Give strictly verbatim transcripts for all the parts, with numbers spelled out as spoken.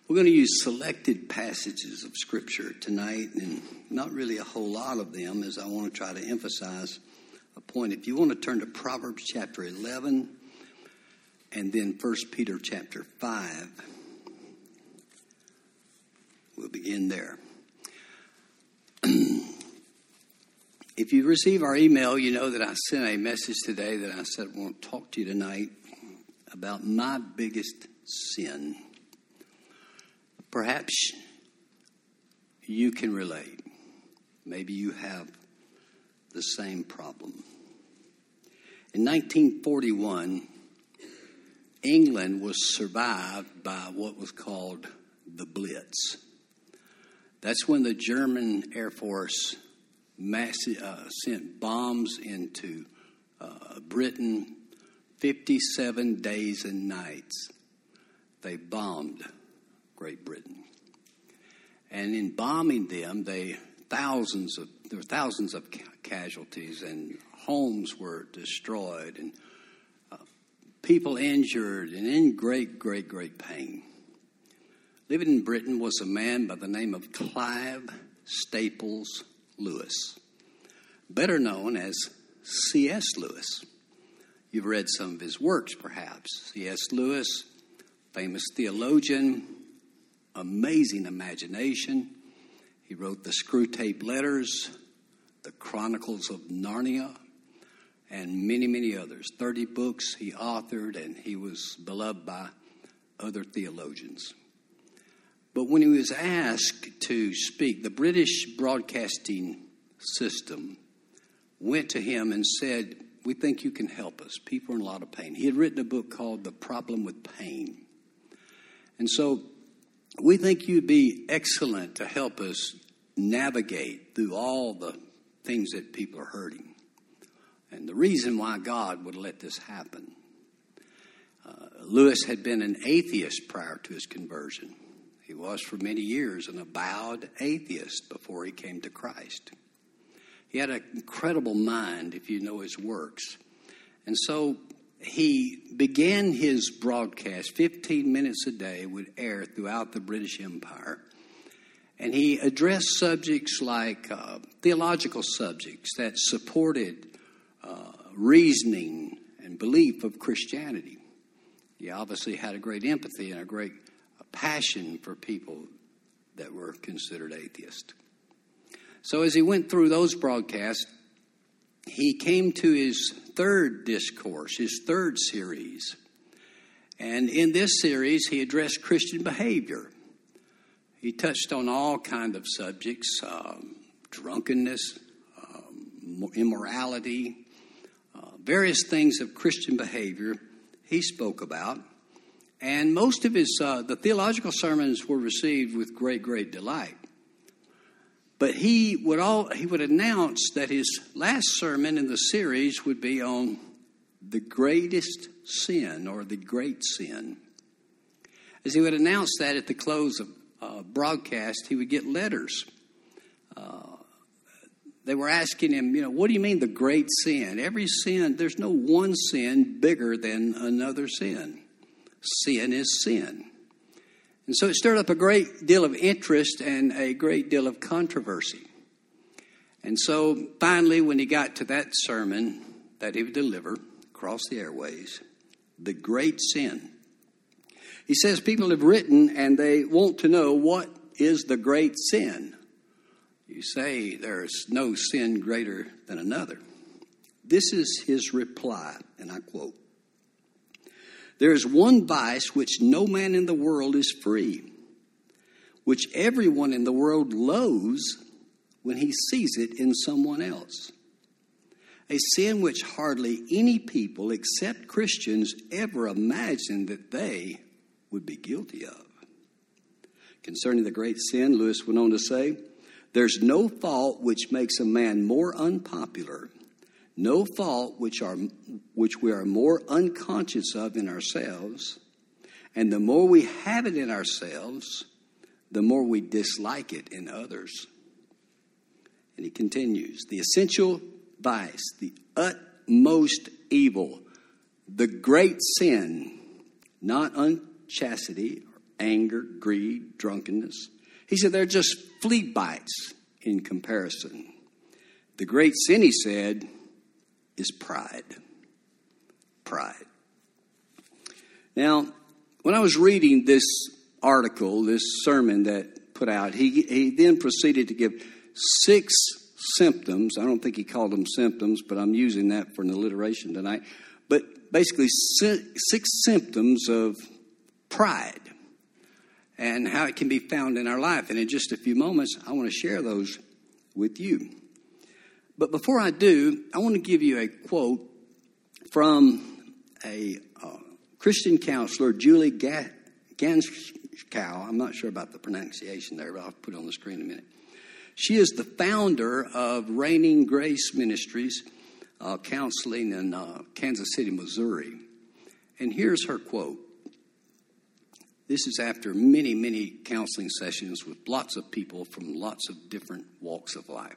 We're going to use selected passages of Scripture tonight, and not really a whole lot of them, as I want to try to emphasize a point. If you want to turn to Proverbs chapter eleven, and then First Peter chapter five, we'll begin there. If you receive our email, you know that I sent a message today that I said I want to talk to you tonight about my biggest sin. Perhaps you can relate. Maybe you have the same problem. In nineteen forty-one, England was survived by what was called the Blitz. That's when the German Air Force mass, uh, sent bombs into uh, Britain. fifty-seven days and nights they bombed Great Britain. And in bombing them, they thousands of there were thousands of ca- casualties, and homes were destroyed, and uh, people injured, and in great, great, great pain. Living in Britain was a man by the name of Clive Staples Lewis, better known as C S Lewis. You've read some of his works, perhaps. C S Lewis, famous theologian, amazing imagination. He wrote the Screwtape Letters, the Chronicles of Narnia, and many, many others. Thirty books he authored, and he was beloved by other theologians. But when he was asked to speak, the British broadcasting system went to him and said, "We think you can help us. People are in a lot of pain." He had written a book called The Problem with Pain. And so we think you'd be excellent to help us navigate through all the things that people are hurting. And the reason why God would let this happen. Uh, Lewis had been an atheist prior to his conversion. He was for many years an avowed atheist before he came to Christ. He had an incredible mind, if you know his works. And so he began his broadcast, fifteen minutes a day would air throughout the British Empire. And he addressed subjects like uh, theological subjects that supported uh, reasoning and belief of Christianity. He obviously had a great empathy and a great passion for people that were considered atheists. So as he went through those broadcasts, he came to his third discourse, his third series. And in this series, he addressed Christian behavior. He touched on all kinds of subjects, um, drunkenness, um, immorality, uh, various things of Christian behavior he spoke about. And most of his, uh, the theological sermons were received with great, great delight. But he would all he would announce that his last sermon in the series would be on the greatest sin, or the great sin. As he would announce that at the close of uh, broadcast, he would get letters. Uh, they were asking him, you know, what do you mean the great sin? Every sin, there's no one sin bigger than another sin. Sin is sin. And so it stirred up a great deal of interest and a great deal of controversy. And so finally, when he got to that sermon that he would deliver across the airways, the great sin, he says people have written and they want to know, what is the great sin? You say there's no sin greater than another. This is his reply, and I quote, "There is one vice which no man in the world is free, which everyone in the world loathes when he sees it in someone else. A sin which hardly any people except Christians ever imagined that they would be guilty of." Concerning the great sin, Lewis went on to say, "There's no fault which makes a man more unpopular, no fault which are which we are more unconscious of in ourselves, and the more we have it in ourselves, the more we dislike it in others." And he continues, "The essential vice, the utmost evil, the great sin, not unchastity anger, greed, drunkenness. He said they're just flea bites in comparison. The great sin, he said, is pride. Pride. Now, when I was reading this article, this sermon that put out, he, he then proceeded to give six symptoms. I don't think he called them symptoms, but I'm using that for an alliteration tonight. But basically six symptoms of pride and how it can be found in our life. And in just a few moments, I want to share those with you. But before I do, I want to give you a quote from a uh, Christian counselor, Julie Ga- Ganskow. I'm not sure about the pronunciation there, but I'll put it on the screen in a minute. She is the founder of Reigning Grace Ministries, uh, counseling in uh, Kansas City, Missouri. And here's her quote. This is after many, many counseling sessions with lots of people from lots of different walks of life.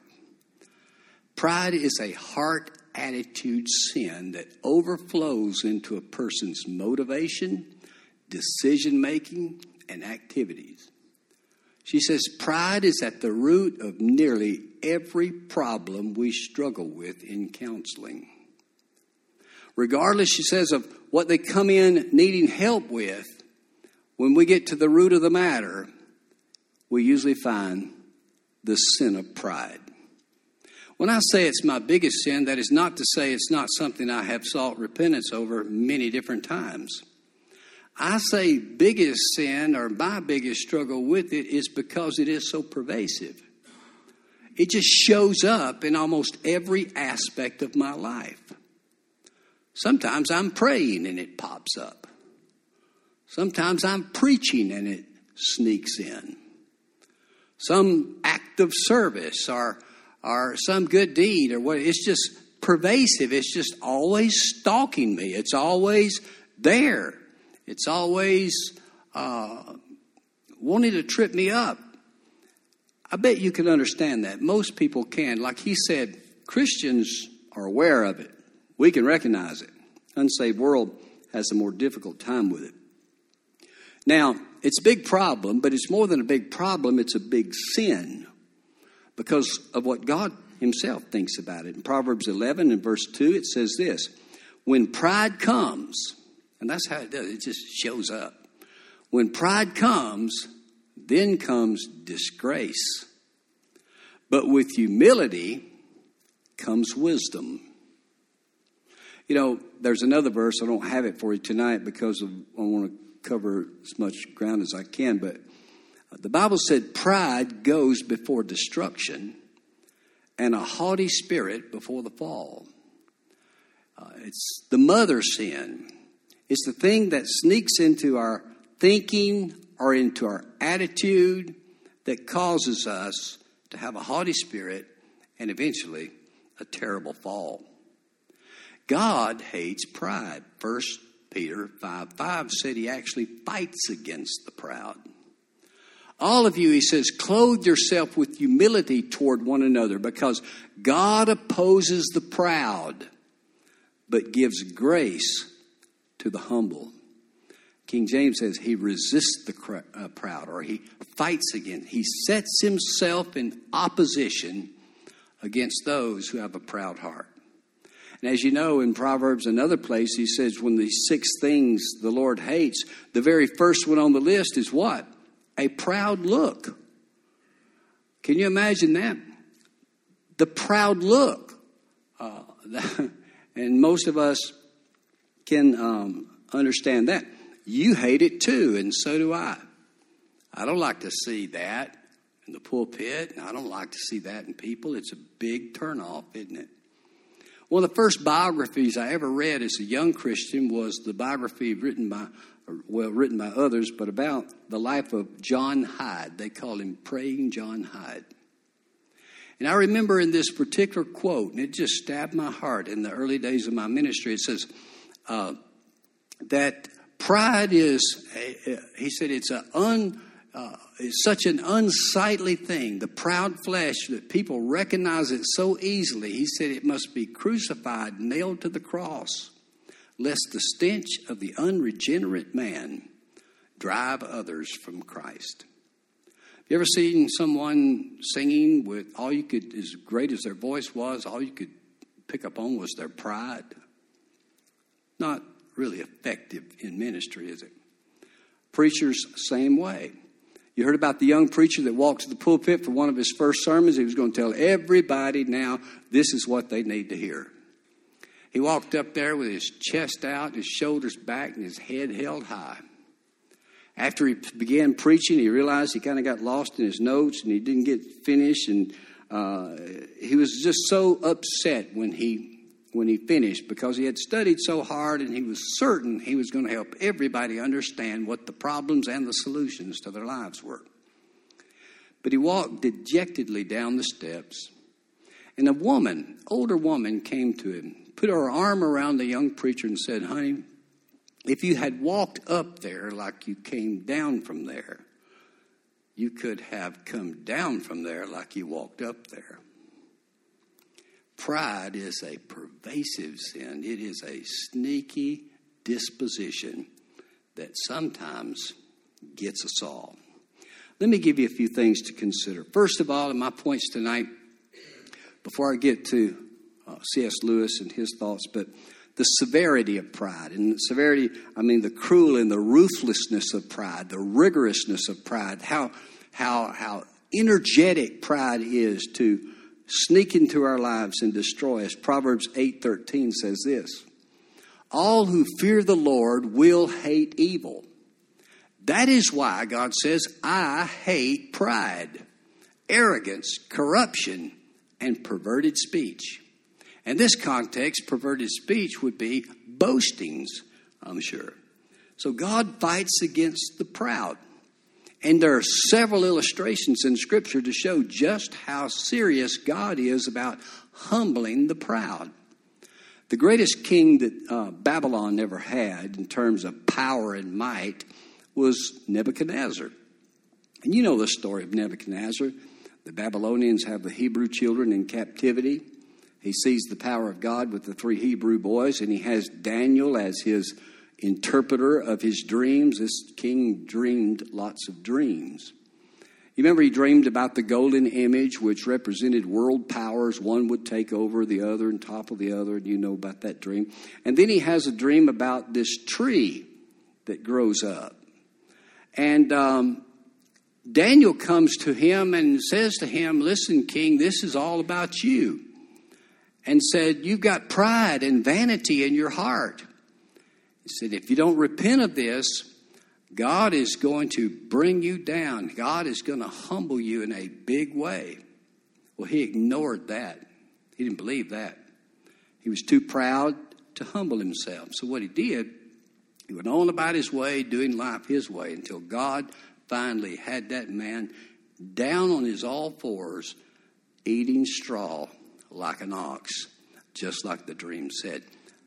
Pride is a heart attitude sin that overflows into a person's motivation, decision-making, and activities. She says pride is at the root of nearly every problem we struggle with in counseling. Regardless, she says, of what they come in needing help with, when we get to the root of the matter, we usually find the sin of pride. When I say it's my biggest sin, that is not to say it's not something I have sought repentance over many different times. I say biggest sin or my biggest struggle with it is because it is so pervasive. It just shows up in almost every aspect of my life. Sometimes I'm praying and it pops up. Sometimes I'm preaching and it sneaks in. Some act of service or, or some good deed or what, it's just pervasive. It's just always stalking me. It's always there. It's always uh, wanting to trip me up. I bet you can understand that. Most people can. Like he said, Christians are aware of it. We can recognize it. Unsaved world has a more difficult time with it. Now, it's a big problem, but it's more than a big problem. It's a big sin because of what God himself thinks about it. In Proverbs eleven and verse two, it says this, when pride comes, and that's how it does, it just shows up. When pride comes, then comes disgrace. But with humility comes wisdom. You know, there's another verse, I don't have it for you tonight because of, I want to cover as much ground as I can, but the Bible said pride goes before destruction and a haughty spirit before the fall. Uh, it's the mother sin. It's the thing that sneaks into our thinking or into our attitude that causes us to have a haughty spirit and eventually a terrible fall. God hates pride. First Peter five five said he actually fights against the proud. All of you, he says, clothe yourself with humility toward one another because God opposes the proud but gives grace to the humble. King James says he resists the uh, proud, or he fights against. He sets himself in opposition against those who have a proud heart. And as you know, in Proverbs, another place, he says when these six things the Lord hates, the very first one on the list is what? A proud look. Can you imagine that? The proud look. Uh, and most of us can um, understand that. You hate it too, and so do I. I don't like to see that in the pulpit. I don't like to see that in people. It's a big turnoff, isn't it? One of the first biographies I ever read as a young Christian was the biography written by, well, written by others, but about the life of John Hyde. They called him Praying John Hyde. And I remember in this particular quote, and it just stabbed my heart in the early days of my ministry. It says uh, that pride is, a, he said, it's a un, uh, it's such an unsightly thing. The proud flesh that people recognize it so easily. He said it must be crucified, nailed to the cross, lest the stench of the unregenerate man drive others from Christ. You ever seen someone singing with all you could, as great as their voice was, all you could pick up on was their pride? Not really effective in ministry, is it? Preachers, same way. You heard about the young preacher that walked to the pulpit for one of his first sermons. He was going to tell everybody now this is what they need to hear. He walked up there with his chest out, his shoulders back, and his head held high. After he began preaching, he realized he kind of got lost in his notes and he didn't get finished. And uh, he was just so upset when he when he finished because he had studied so hard and he was certain he was going to help everybody understand what the problems and the solutions to their lives were. But he walked dejectedly down the steps, and a woman, older woman, came to him, put her arm around the young preacher and said, "Honey, if you had walked up there like you came down from there, you could have come down from there like you walked up there." Pride is a pervasive sin. It is a sneaky disposition that sometimes gets us all. Let me give you a few things to consider. First of all, in my points tonight, before I get to uh, C S Lewis and his thoughts, but the severity of pride. And severity, I mean the cruel and the ruthlessness of pride, the rigorousness of pride, how, how, how energetic pride is to sneak into our lives and destroy us. Proverbs eight thirteen says this: all who fear the Lord will hate evil. That is why God says, I hate pride, arrogance, corruption, and perverted speech. In this context, perverted speech would be boastings, I'm sure. So God fights against the proud. And there are several illustrations in Scripture to show just how serious God is about humbling the proud. The greatest king that uh, Babylon ever had in terms of power and might was Nebuchadnezzar. And you know the story of Nebuchadnezzar. The Babylonians have the Hebrew children in captivity. He sees the power of God with the three Hebrew boys, and he has Daniel as his interpreter of his dreams. This king dreamed lots of dreams. You remember he dreamed about the golden image, which represented world powers. One would take over the other and topple the other, and you know about that dream. And then he has a dream about this tree that grows up. And um, Daniel comes to him and says to him, listen, king, this is all about you. And said, you've got pride and vanity in your heart. He said, if you don't repent of this, God is going to bring you down. God is going to humble you in a big way. Well, he ignored that. He didn't believe that. He was too proud to humble himself. So what he did, he went on about his way, doing life his way, until God finally had that man down on his all fours, eating straw like an ox, just like the dream said.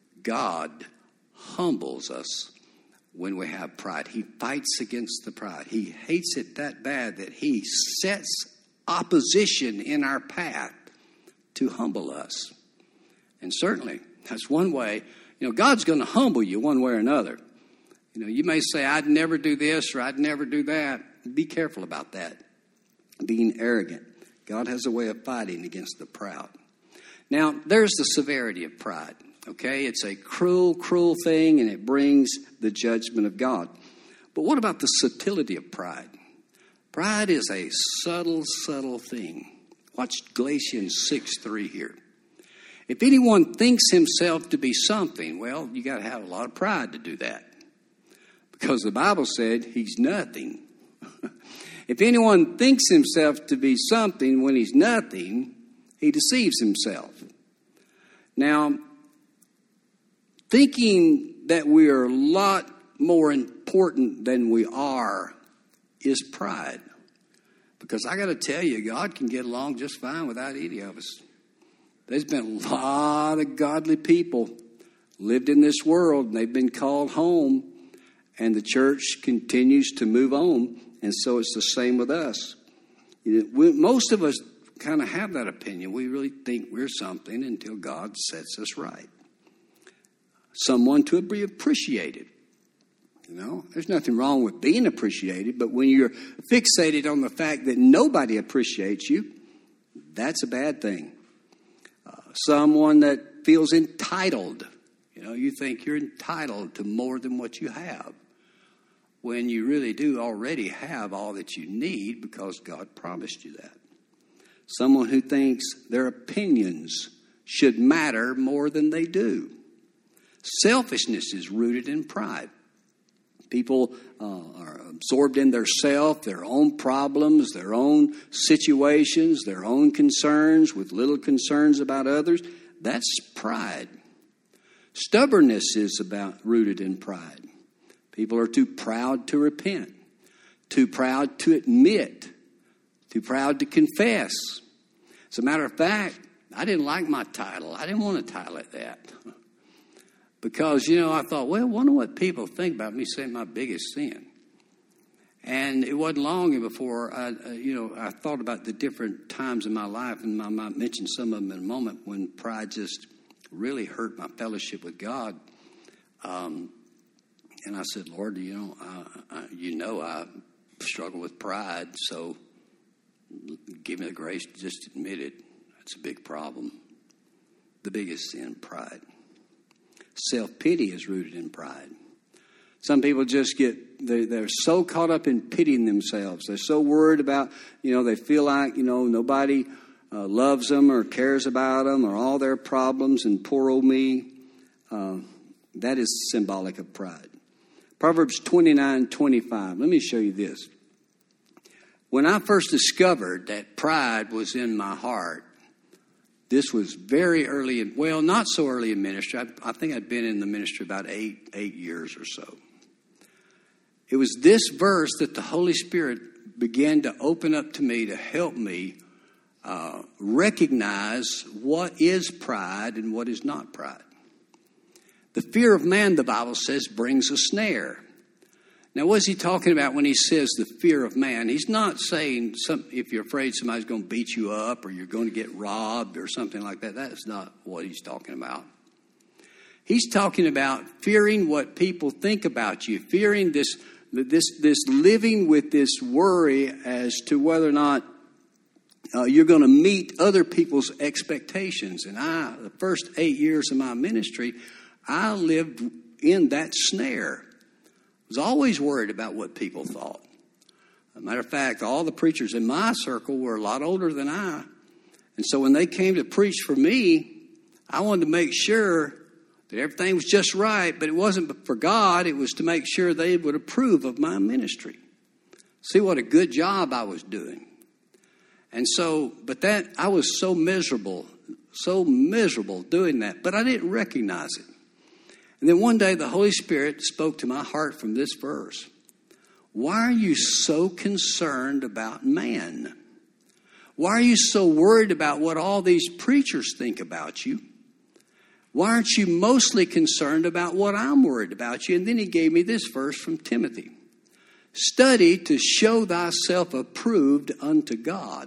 God humbles us when we have pride. He fights against the pride. He hates it that bad that he sets opposition in our path to humble us. And certainly, that's one way. You know, God's going to humble you one way or another. You know, you may say, I'd never do this or I'd never do that. Be careful about that. Being arrogant. God has a way of fighting against the proud. Now, there's the severity of pride. Okay, it's a cruel, cruel thing, and it brings the judgment of God. But what about the subtlety of pride? Pride is a subtle, subtle thing. Watch Galatians six three here. If anyone thinks himself to be something, well, you got to have a lot of pride to do that. Because the Bible said he's nothing. If anyone thinks himself to be something when he's nothing, he deceives himself. Now, thinking that we are a lot more important than we are is pride. Because I got to tell you, God can get along just fine without any of us. There's been a lot of godly people lived in this world, and they've been called home, and the church continues to move on, and so it's the same with us. You know, we, most of us kind of have that opinion. We really think we're something until God sets us right. Someone to be appreciated. You know, there's nothing wrong with being appreciated, but when you're fixated on the fact that nobody appreciates you, that's a bad thing. Uh, someone that feels entitled. You know, you think you're entitled to more than what you have, when you really do already have all that you need because God promised you that. Someone who thinks their opinions should matter more than they do. Selfishness is rooted in pride. People uh, are absorbed in their self, their own problems, their own situations, their own concerns, with little concerns about others. That's pride. Stubbornness is about rooted in pride. People are too proud to repent, too proud to admit, too proud to confess. As a matter of fact, I didn't like my title. I didn't want a title like that. Because, you know, I thought, well, I wonder what people think about me saying my biggest sin. And it wasn't long before, I, uh, you know, I thought about the different times in my life, and I might mention some of them in a moment, when pride just really hurt my fellowship with God. Um, and I said, Lord, you know, I, I, you know I struggle with pride, so give me the grace to just admit it. That's a big problem. The biggest sin, pride. Self-pity is rooted in pride. Some people just get, they're, they're so caught up in pitying themselves. They're so worried about, you know, they feel like, you know, nobody uh, loves them or cares about them or all their problems, and poor old me. Uh, that is symbolic of pride. Proverbs twenty-nine twenty-five. Let me show you this. When I first discovered that pride was in my heart, this was very early, in, well, not so early in ministry. I, I think I'd been in the ministry about eight, eight years or so. It was this verse that the Holy Spirit began to open up to me to help me uh, recognize what is pride and what is not pride. The fear of man, the Bible says, brings a snare. Now, what is he talking about when he says the fear of man? He's not saying some, if you're afraid somebody's going to beat you up or you're going to get robbed or something like that. That's not what he's talking about. He's talking about fearing what people think about you, fearing this, this, this living with this worry as to whether or not uh, you're going to meet other people's expectations. And I, the first eight years of my ministry, I lived in that snare. I was always worried about what people thought. As a matter of fact, all the preachers in my circle were a lot older than I. And so when they came to preach for me, I wanted to make sure that everything was just right, but it wasn't for God. It was to make sure they would approve of my ministry. See what a good job I was doing. And so, but that, I was so miserable, so miserable doing that, but I didn't recognize it. And then one day the Holy Spirit spoke to my heart from this verse. Why are you so concerned about man? Why are you so worried about what all these preachers think about you? Why aren't you mostly concerned about what I'm worried about you? And then he gave me this verse from Timothy. Study to show thyself approved unto God.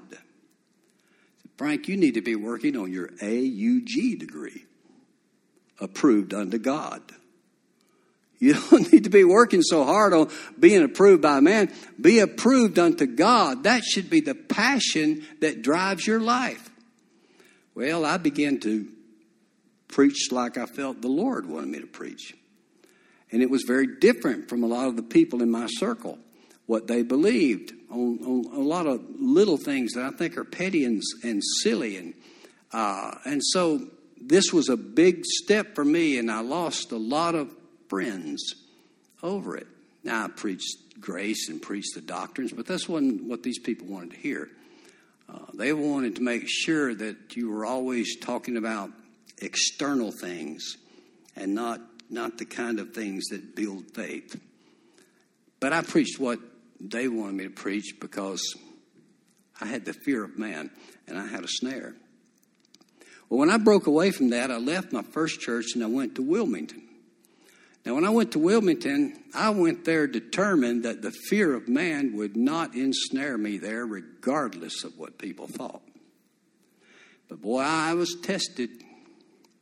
Frank, you need to be working on your A U G degree. Approved unto God. You don't need to be working so hard on being approved by man. Be approved unto God. That should be the passion that drives your life. Well, I began to preach like I felt the Lord wanted me to preach. And it was very different from a lot of the people in my circle, what they believed on, on a lot of little things that I think are petty and, and silly. And, uh, and so this was a big step for me, and I lost a lot of friends over it. Now, I preached grace and preached the doctrines, but that's wasn't what these people wanted to hear. Uh, they wanted to make sure that you were always talking about external things and not, not the kind of things that build faith. But I preached what they wanted me to preach because I had the fear of man, and I had a snare. Well, when I broke away from that, I left my first church and I went to Wilmington. Now, when I went to Wilmington, I went there determined that the fear of man would not ensnare me there regardless of what people thought. But boy, I was tested.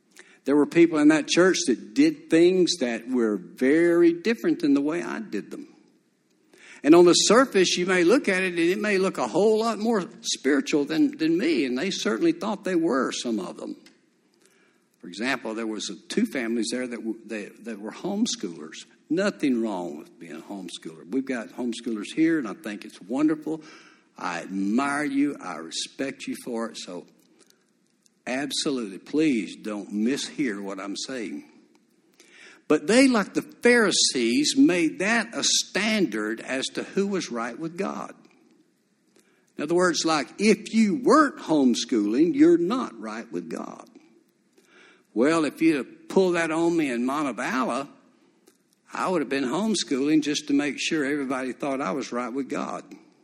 There were people in that church that did things that were very different than the way I did them. And on the surface, you may look at it, and it may look a whole lot more spiritual than, than me. And they certainly thought they were, some of them. For example, there was two families there that were, they, that were homeschoolers. Nothing wrong with being a homeschooler. We've got homeschoolers here, and I think it's wonderful. I admire you. I respect you for it. So absolutely, please don't mishear what I'm saying. But they, like the Pharisees, made that a standard as to who was right with God. In other words, like, if you weren't homeschooling, you're not right with God. Well, if you'd have pulled that on me in Montevallo, I would have been homeschooling just to make sure everybody thought I was right with God.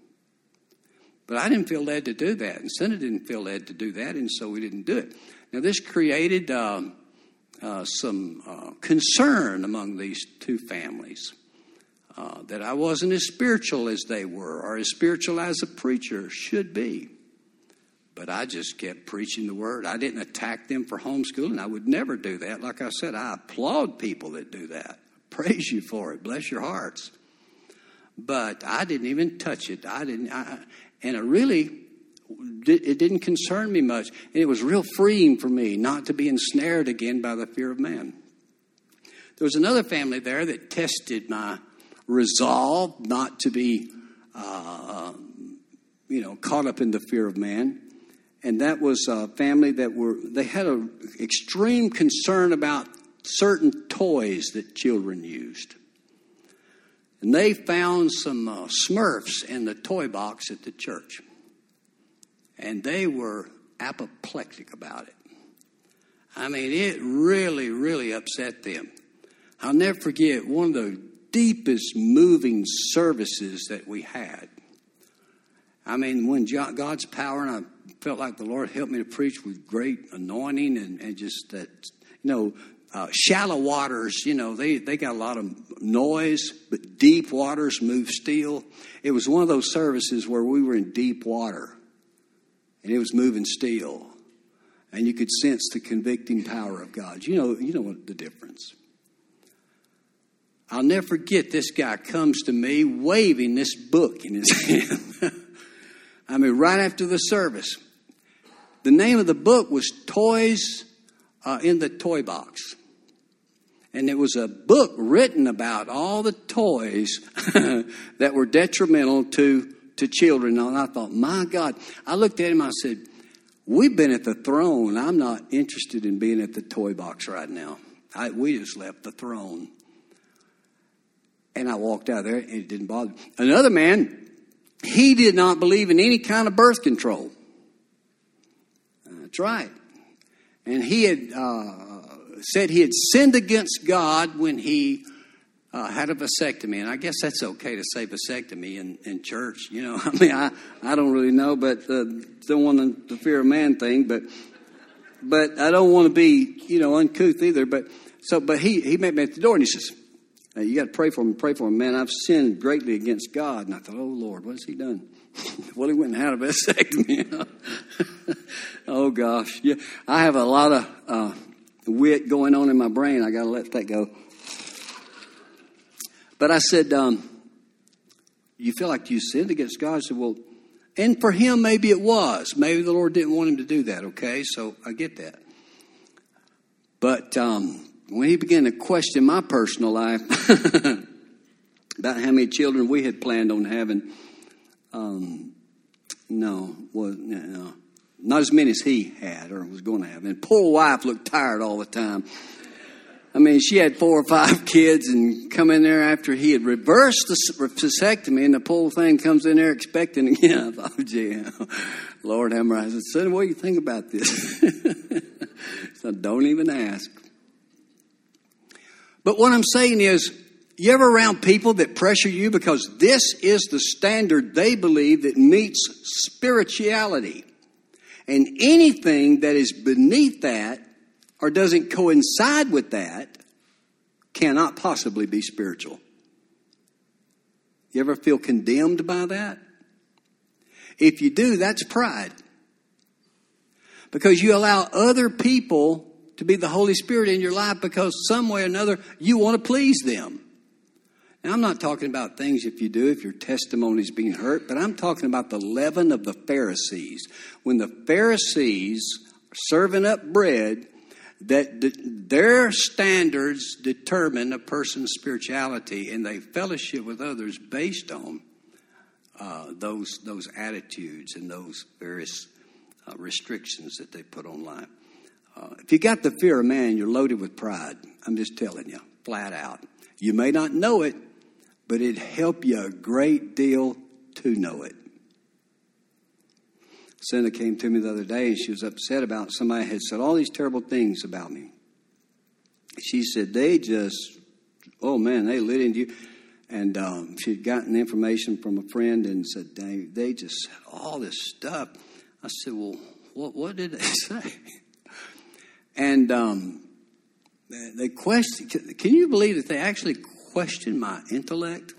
But I didn't feel led to do that, and Senna didn't feel led to do that, and so we didn't do it. Now, this created um, uh, some uh, concern among these two families, uh, that I wasn't as spiritual as they were, or as spiritual as a preacher should be. But I just kept preaching the word. I didn't attack them for homeschooling. I would never do that. Like I said, I applaud people that do that. Praise you for it. Bless your hearts. But I didn't even touch it. I didn't, I, and it really, it didn't concern me much. And it was real freeing for me not to be ensnared again by the fear of man. There was another family there that tested my resolve not to be, uh, you know, caught up in the fear of man. And that was a family that were, they had an extreme concern about certain toys that children used. And they found some uh, Smurfs in the toy box at the church. And they were apoplectic about it. I mean, it really, really upset them. I'll never forget one of the deepest moving services that we had. I mean, when God's power, and I felt like the Lord helped me to preach with great anointing and, and just that, you know, Uh, shallow waters, you know, they, they got a lot of noise, but deep waters move steel. It was one of those services where we were in deep water, and it was moving steel. And you could sense the convicting power of God. You know, you know what the difference. I'll never forget, this guy comes to me waving this book in his hand. I mean, right after the service. The name of the book was Toys uh, in the Toy Box. And it was a book written about all the toys that were detrimental to, to children. And I thought, my God. I looked at him, I said, we've been at the throne. I'm not interested in being at the toy box right now. I, we just left the throne. And I walked out of there, and it didn't bother me. Another man, he did not believe in any kind of birth control. That's right. And he had uh, said he had sinned against God when he uh, had a vasectomy. And I guess that's okay to say vasectomy in, in church. You know, I mean, I, I don't really know, but uh, don't want the fear of man thing. But but I don't want to be, you know, uncouth either. But so, but he, he met me at the door, and he says, hey, you got to pray for me, pray for me, man. I've sinned greatly against God. And I thought, oh, Lord, what has he done? Well, he went and had a vasectomy. Oh, gosh. Yeah, I have a lot of uh, wit going on in my brain. I got to let that go. But I said, um, you feel like you sinned against God? I said, well, and for him, maybe it was. Maybe the Lord didn't want him to do that, okay? So I get that. But um, when he began to question my personal life about how many children we had planned on having, um, no, well, no, not as many as he had or was going to have. And poor wife looked tired all the time. I mean, she had four or five kids and come in there after he had reversed the vasectomy, and the poor thing comes in there expecting again. I thought, gee, Lord have mercy. I said, son, what do you think about this? So don't even ask. But what I'm saying is, you ever around people that pressure you because this is the standard they believe that meets spirituality. And anything that is beneath that or doesn't coincide with that cannot possibly be spiritual. You ever feel condemned by that? If you do, that's pride. Because you allow other people to be the Holy Spirit in your life because some way or another you want to please them. Now, I'm not talking about things if you do, if your testimony is being hurt, but I'm talking about the leaven of the Pharisees. When the Pharisees are serving up bread, that their standards determine a person's spirituality, and they fellowship with others based on uh, those those attitudes and those various uh, restrictions that they put on life. Uh, if you got the fear of man, you're loaded with pride. I'm just telling you, flat out. You may not know it, but it'd help you a great deal to know it. Cindy came to me the other day, and she was upset about somebody had said all these terrible things about me. She said, they just, oh, man, they lit into you. And um, she had gotten information from a friend and said, they, they just said all this stuff. I said, well, what, what did they say? And um, they, they questioned, can you believe that they actually questioned my intellect?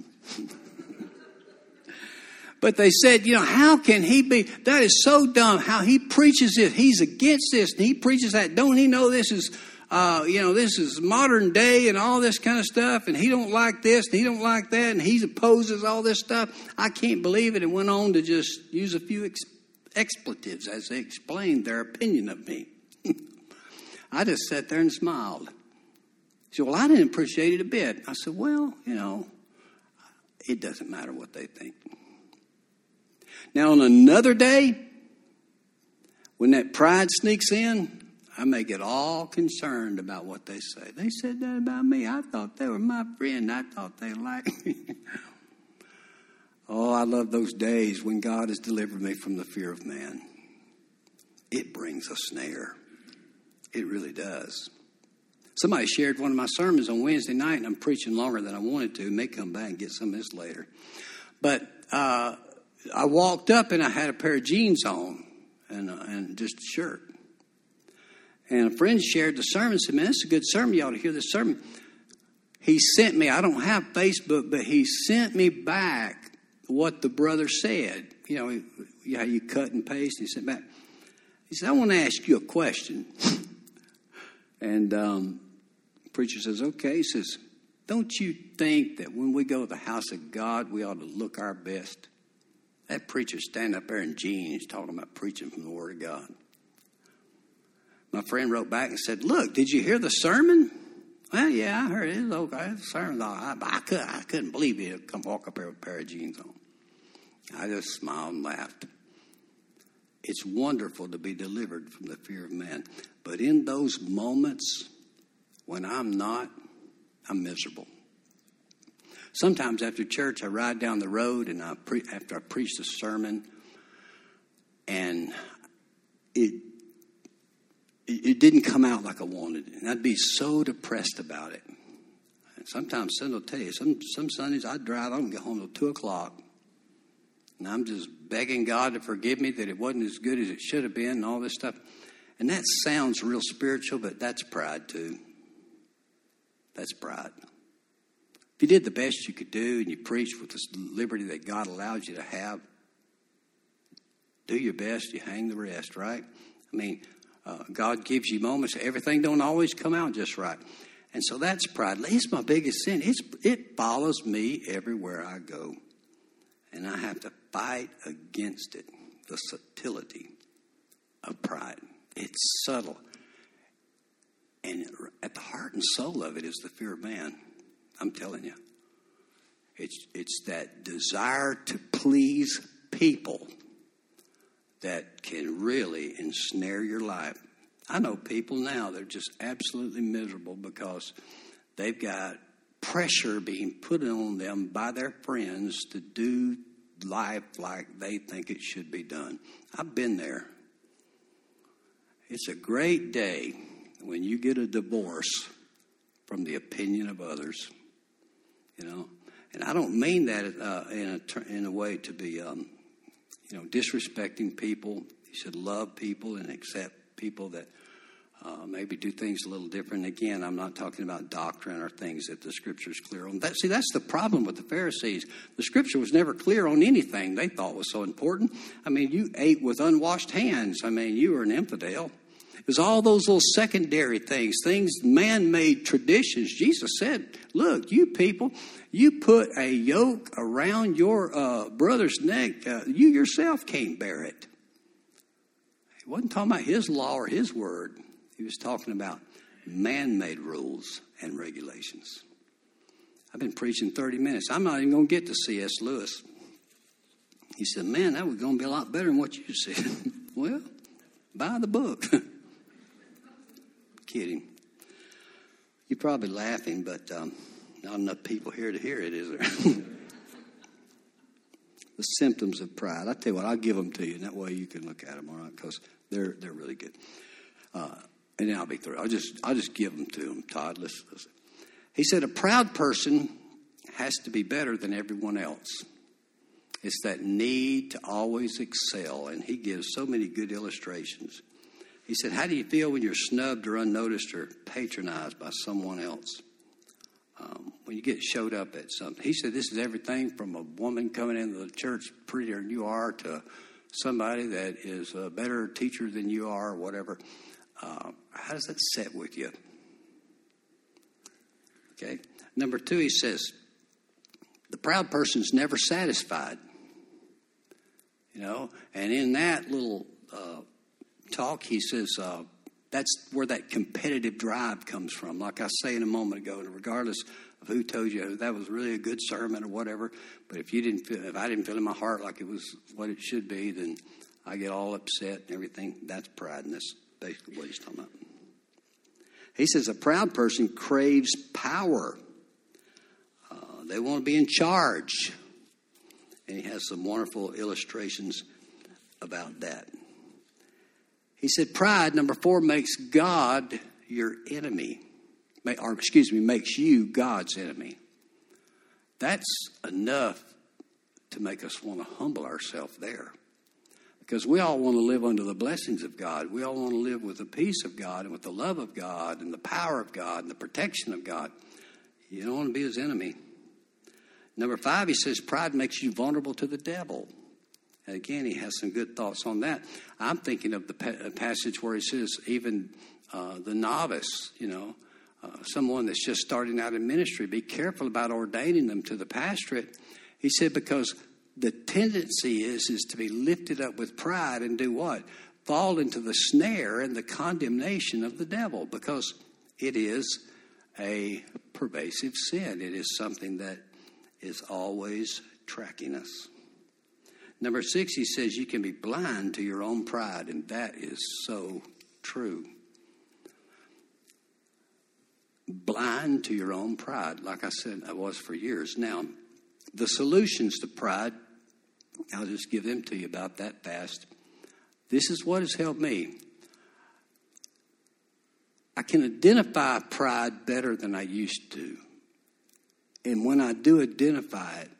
But they said, you know, how can he be? That is so dumb. How he preaches it. He's against this. And he preaches that. Don't he know this is, uh, you know, this is modern day and all this kind of stuff. And he don't like this and he don't like that. And he opposes all this stuff. I can't believe it. And went on to just use a few ex- expletives as they explained their opinion of me. I just sat there and smiled. She said, well, I didn't appreciate it a bit. I said, well, you know, it doesn't matter what they think. Now, on another day, when that pride sneaks in, I may get all concerned about what they say. They said that about me. I thought they were my friend. I thought they liked me. Oh, I love those days when God has delivered me from the fear of man. It brings a snare. It really does. Somebody shared one of my sermons on Wednesday night, and I'm preaching longer than I wanted to. May come back and get some of this later. But uh, I walked up, and I had a pair of jeans on and, uh, and just a shirt. And a friend shared the sermon and said, man, this is a good sermon. You ought to hear this sermon. He sent me, I don't have Facebook, but he sent me back what the brother said. You know, how you cut and paste. He sent back. He said, I want to ask you a question. And um, the preacher says, okay. He says, don't you think that when we go to the house of God, we ought to look our best? That preacher standing up there in jeans talking about preaching from the Word of God. My friend wrote back and said, look, did you hear the sermon? Well, yeah, I heard it. It was okay. The sermon's all right. But I, could, I couldn't believe he'd come walk up there with a pair of jeans on. I just smiled and laughed. It's wonderful to be delivered from the fear of man. But in those moments when I'm not, I'm miserable. Sometimes after church, I ride down the road and I pre- after I preach the sermon, and it, it it didn't come out like I wanted. And I'd be so depressed about it. And sometimes, Cindy will tell you, some, some Sundays I'd drive, I don't get home till two o'clock. And I'm just begging God to forgive me that it wasn't as good as it should have been and all this stuff. And that sounds real spiritual, but that's pride too. That's pride. If you did the best you could do and you preached with the liberty that God allows you to have, do your best, you hang the rest, right? I mean, uh, God gives you moments. Everything don't always come out just right. And so that's pride. It's my biggest sin. It's, it follows me everywhere I go. And I have to fight against it, the subtlety of pride. It's subtle. And at the heart and soul of it is the fear of man. I'm telling you. It's, it's that desire to please people that can really ensnare your life. I know people now that are just absolutely miserable because they've got pressure being put on them by their friends to do life like they think it should be done. I've been there. It's a great day when you get a divorce from the opinion of others, you know. And I don't mean that uh, in a in a way to be, um, you know, disrespecting people. You should love people and accept people that Uh, maybe do things a little different. Again, I'm not talking about doctrine or things that the Scripture is clear on. That, see, that's the problem with the Pharisees. The Scripture was never clear on anything they thought was so important. I mean, you ate with unwashed hands. I mean, you were an infidel. It was all those little secondary things, things, man-made traditions. Jesus said, look, you people, you put a yoke around your uh, brother's neck. Uh, you yourself can't bear it. He wasn't talking about his law or his word. He was talking about man-made rules and regulations. I've been preaching thirty minutes. I'm not even going to get to C S Lewis. He said, man, that was going to be a lot better than what you said. Well, buy the book. Kidding. You're probably laughing, but um, not enough people here to hear it, is there? The symptoms of pride. I tell you what, I'll give them to you, and that way you can look at them, all right? Because they're they're really good. Uh, and then I'll be through. I'll just I'll just give them to them, Todd. Listen, listen. He said, a proud person has to be better than everyone else. It's that need to always excel. And he gives so many good illustrations. He said, how do you feel when you're snubbed or unnoticed or patronized by someone else? Um, when you get showed up at something. He said, this is everything from a woman coming into the church prettier than you are to somebody that is a better teacher than you are or whatever. Uh, how does that sit with you? Okay. Number two, he says, the proud person's never satisfied. You know, and in that little uh, talk, he says uh, that's where that competitive drive comes from. Like I say in a moment ago, regardless of who told you that was really a good sermon or whatever, but if you didn't feel, if I didn't feel in my heart like it was what it should be, then I get all upset and everything. That's pride, and that's basically what he's talking about. He says a proud person craves power. Uh, they want to be in charge. And he has some wonderful illustrations about that. He said pride, number four, makes God your enemy. Or, excuse me, makes you God's enemy. That's enough to make us want to humble ourselves there. Because we all want to live under the blessings of God. We all want to live with the peace of God and with the love of God and the power of God and the protection of God. You don't want to be his enemy. Number five, he says pride makes you vulnerable to the devil. And again, he has some good thoughts on that. I'm thinking of the pa- passage where he says even uh, the novice, you know, uh, someone that's just starting out in ministry, be careful about ordaining them to the pastorate. He said because the tendency is, is to be lifted up with pride and do what? Fall into the snare and the condemnation of the devil, because it is a pervasive sin. It is something that is always tracking us. Number six, he says you can be blind to your own pride, and that is so true. Blind to your own pride, like I said, I was for years. Now, the solutions to pride, I'll just give them to you about that fast. This is what has helped me. I can identify pride better than I used to. And when I do identify it,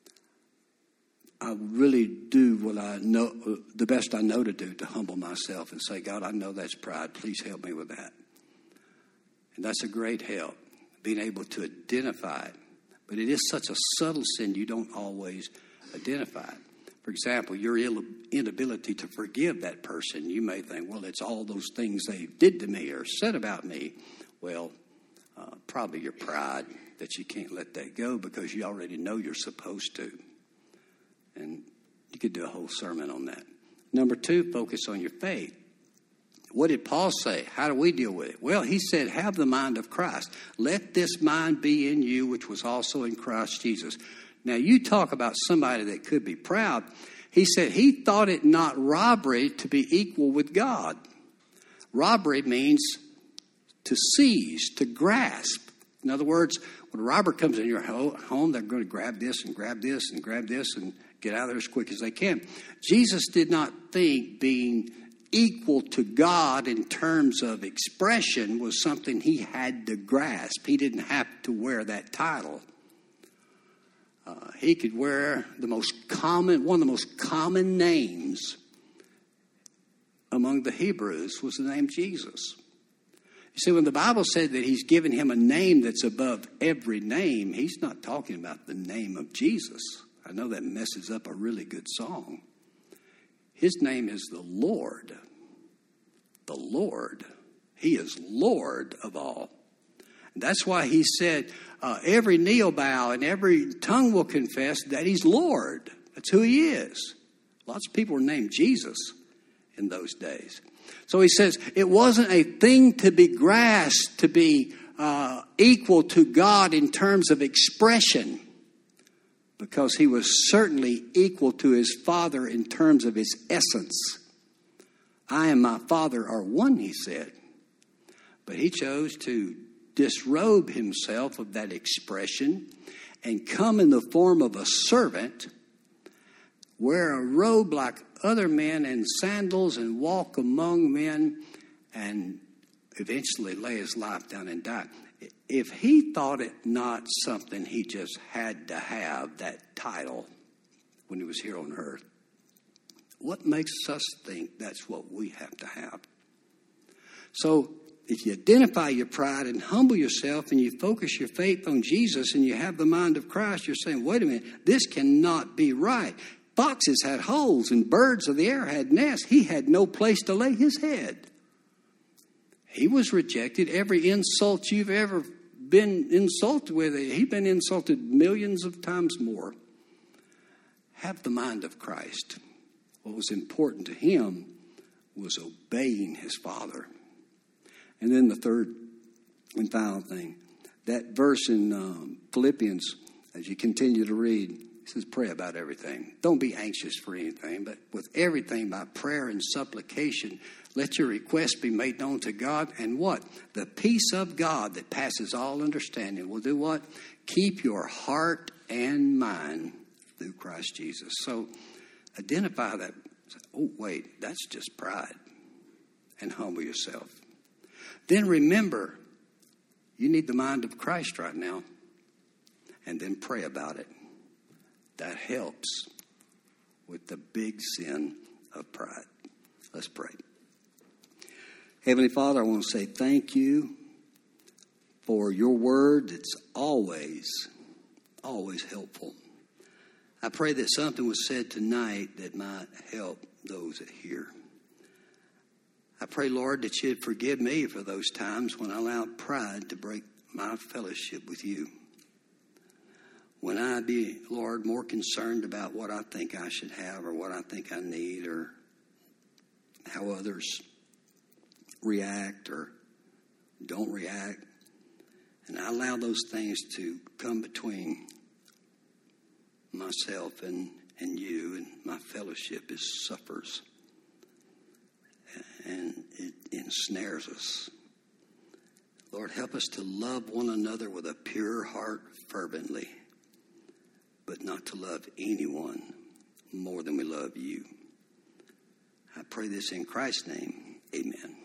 I really do what I know, the best I know to do, to humble myself and say, God, I know that's pride. Please help me with that. And that's a great help, being able to identify it. But it is such a subtle sin, you don't always identify it. For example, your inability to forgive that person, you may think, well, it's all those things they did to me or said about me. Well, uh, probably your pride that you can't let that go because you already know you're supposed to. And you could do a whole sermon on that. Number two, focus on your faith. What did Paul say? How do we deal with it? Well, he said, have the mind of Christ. Let this mind be in you, which was also in Christ Jesus. Now, you talk about somebody that could be proud. He said he thought it not robbery to be equal with God. Robbery means to seize, to grasp. In other words, when a robber comes in your home, they're going to grab this and grab this and grab this and get out of there as quick as they can. Jesus did not think being equal to God in terms of expression was something he had to grasp. He didn't have to wear that title. Uh, he could wear the most common, one of the most common names among the Hebrews was the name Jesus. You see, when the Bible said that he's given him a name that's above every name, he's not talking about the name of Jesus. I know that messes up a really good song. His name is the Lord. the Lord. He is Lord of all. And that's why he said, uh, every knee will bow and every tongue will confess that he's Lord. That's who he is. Lots of people were named Jesus in those days. So he says it wasn't a thing to be grasped, to be uh, equal to God in terms of expression, because he was certainly equal to his Father in terms of his essence. I and my Father are one, he said. But he chose to disrobe himself of that expression and come in the form of a servant, wear a robe like other men and sandals and walk among men and eventually lay his life down and die. If he thought it not something he just had to have, that title, when he was here on earth, what makes us think that's what we have to have? So if you identify your pride and humble yourself and you focus your faith on Jesus and you have the mind of Christ, you're saying, wait a minute, this cannot be right. Foxes had holes and birds of the air had nests. He had no place to lay his head. He was rejected. Every insult you've ever been insulted with, he'd been insulted millions of times more. Have the mind of Christ. What was important to him was obeying his Father. And then the third and final thing, that verse in um, Philippians, as you continue to read, it says, pray about everything. Don't be anxious for anything, but with everything by prayer and supplication, let your requests be made known to God. And what? The peace of God that passes all understanding will do what? Keep your heart and mind through Christ Jesus. So identify that. Oh, wait, that's just pride. And humble yourself. Then remember, you need the mind of Christ right now. And then pray about it. That helps with the big sin of pride. Let's pray. Heavenly Father, I want to say thank you for your word. It's always, always helpful. I pray that something was said tonight that might help those that hear. I pray, Lord, that you'd forgive me for those times when I allowed pride to break my fellowship with you. When I be, Lord, more concerned about what I think I should have or what I think I need or how others react or don't react. And I allow those things to come between myself and, and you, and my fellowship is suffers. And it ensnares us. Lord, help us to love one another with a pure heart fervently, but not to love anyone more than we love you. I pray this in Christ's name. Amen.